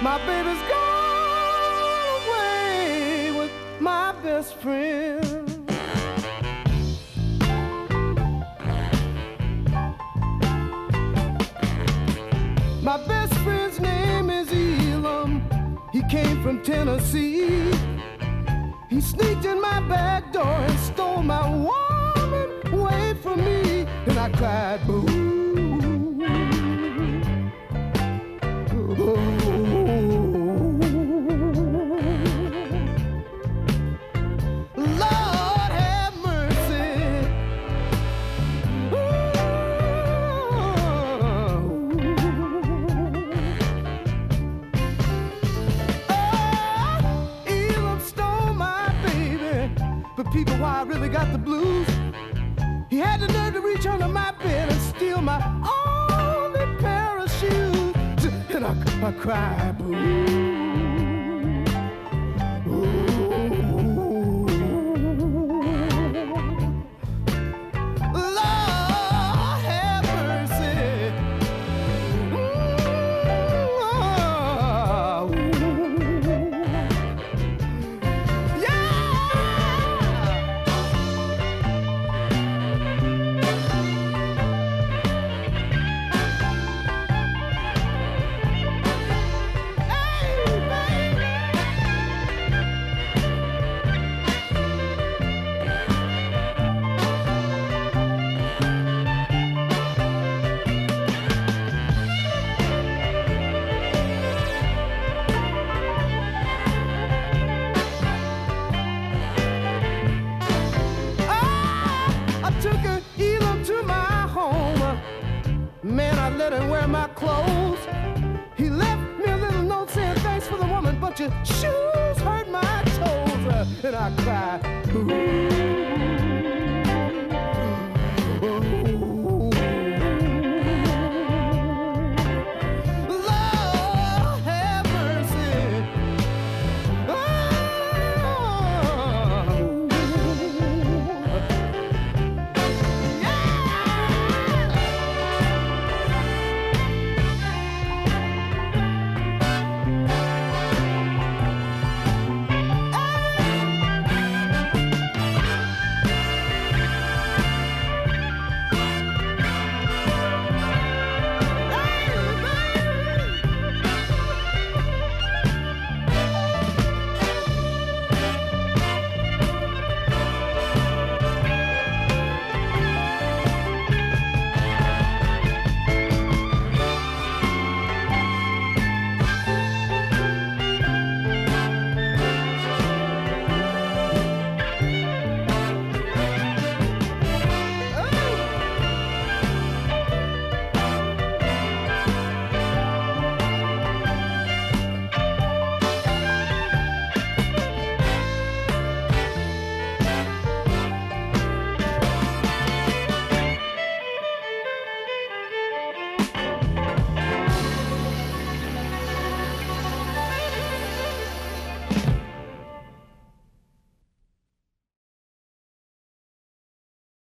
My baby's gone away with my best friend. My best friend's name is Elam. He came from Tennessee. He sneaked in my back door and stole my woman away from me. And I cried, boo. Lord have mercy. Elam stole my baby. But people, why I really got the blues. He had the nerve to reach under my bed and steal my only pair of shoes. And I cried, boo. Lord have mercy. Man, I let him wear my clothes. He left me a little note saying thanks for the woman, but your shoes hurt my toes. And I cried, ooh.